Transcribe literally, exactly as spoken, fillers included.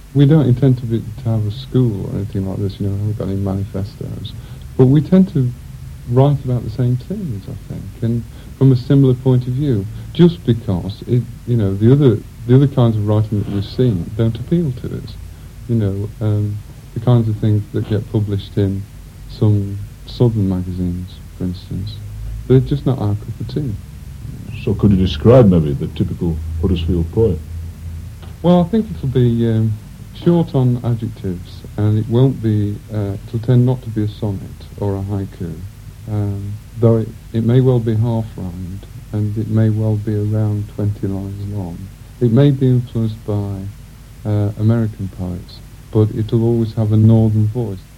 we don't intend to, be, to have a school or anything like this, you know, we haven't got any manifestos. But we tend to write about the same things, I think, and from a similar point of view, just because, it, you know, the other the other kinds of writing that we've seen don't appeal to us. You know, um, the kinds of things that get published in some southern magazines, for instance, they're just not our cup of tea. So could you describe maybe the typical Huddersfield poem? Well, I think it'll be um, short on adjectives, and it won't be, uh, it'll tend not to be a sonnet or a haiku, um, though it, it may well be half-rhymed, and it may well be around twenty lines long. It may be influenced by uh, American poets, but it'll always have a northern voice.